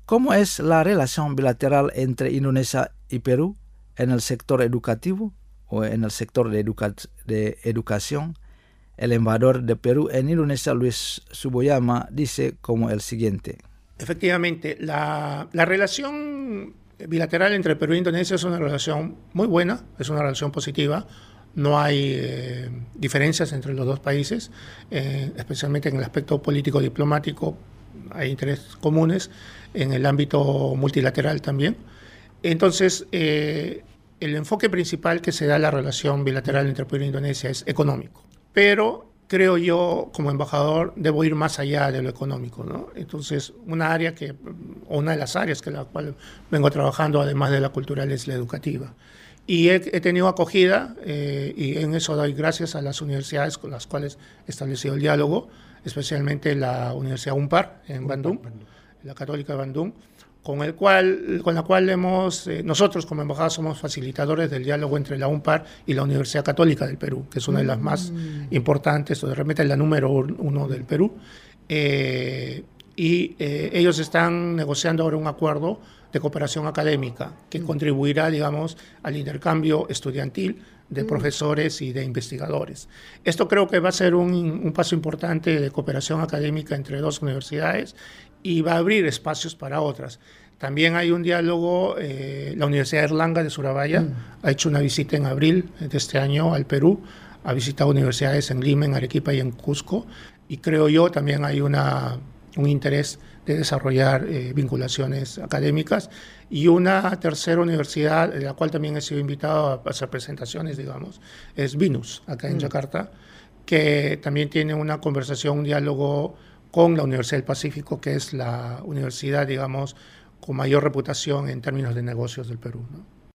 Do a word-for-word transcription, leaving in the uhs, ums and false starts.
¿Cómo es la relación bilateral entre Indonesia y Perú en el sector educativo o en el sector de, educa de educación? El embajador de Perú en Indonesia, Luis Suboyama, dice como el siguiente. Efectivamente, la, la relación bilateral entre Perú e Indonesia es una relación muy buena, es una relación positiva. No hay eh, diferencias entre los dos países, eh, especialmente en el aspecto político-diplomático. Hay intereses comunes en el ámbito multilateral también. Entonces, eh, el enfoque principal que se da a la relación bilateral entre Perú e Indonesia es económico. Pero creo yo, como embajador, debo ir más allá de lo económico, ¿no? Entonces, una área que, o una de las áreas que la cual vengo trabajando, además de la cultural, es la educativa. Y he, he tenido acogida, eh, y en eso doy gracias a las universidades con las cuales he establecido el diálogo, especialmente la Universidad UNPAR en Bandung, la Católica de Bandung, con, el cual, con la cual hemos, eh, nosotros como embajada somos facilitadores del diálogo entre la UNPAR y la Universidad Católica del Perú, que es una de las más mm. importantes, o de repente es la número uno del Perú. Eh, y eh, ellos están negociando ahora un acuerdo de cooperación académica que mm. contribuirá, digamos, al intercambio estudiantil de mm. profesores y de investigadores. Esto creo que va a ser un, un paso importante de cooperación académica entre dos universidades y va a abrir espacios para otras. También hay un diálogo, eh, la Universidad de Erlanga de Surabaya mm. ha hecho una visita en abril de este año al Perú, ha visitado universidades en Lima, en Arequipa y en Cusco, y creo yo también hay una, un interés de desarrollar eh, vinculaciones académicas. Y una tercera universidad, de la cual también he sido invitado a hacer presentaciones, digamos, es Binus, acá en mm. Yakarta, que también tiene una conversación, un diálogo con la Universidad del Pacífico, que es la universidad, digamos, con mayor reputación en términos de negocios del Perú, ¿no?